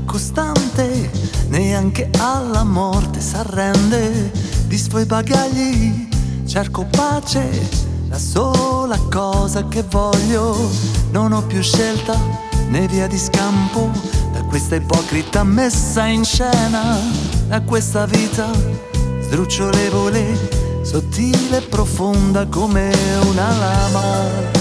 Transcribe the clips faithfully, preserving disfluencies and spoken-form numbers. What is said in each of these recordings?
costante, neanche alla morte s'arrende. Di suoi bagagli cerco pace, la sola cosa che voglio. Non ho più scelta né via di scampo da questa ipocrita messa in scena, da questa vita sdrucciolevole, sottile e profonda come una lama.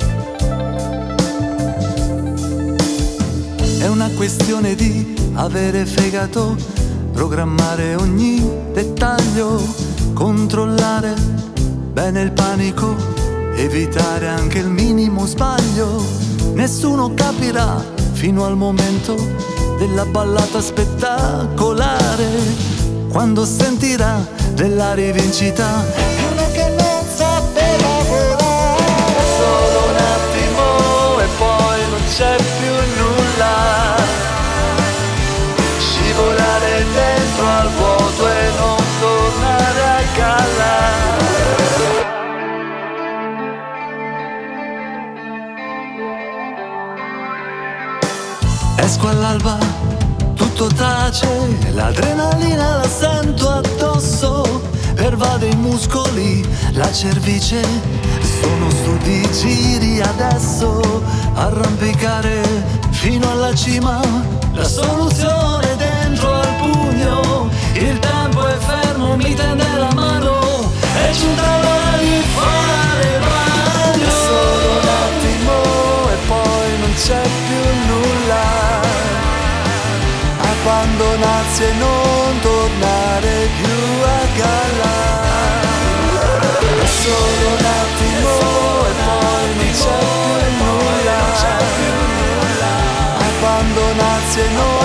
È una questione di avere fegato, programmare ogni dettaglio, controllare bene il panico, evitare anche il minimo sbaglio. Nessuno capirà fino al momento della ballata spettacolare, quando sentirà della rivincita uno che non sapeva volare. È solo un attimo e poi non c'è più nulla. Scivolare dentro al vuoto e non tornare a galla. Esco all'alba, tutto tace, l'adrenalina la sento addosso, pervade i muscoli, la cervice, sono su di giri adesso, arrampicare fino alla cima, la soluzione dentro al pugno, il tempo è fermo, mi tende la mano, è giunta l'ora di fare bagno. È solo un attimo e poi non c'è più nulla. Abbandonarsi e non tornare più a galla. È solo un attimo e poi non c'è più nulla. Abbandonarsi e non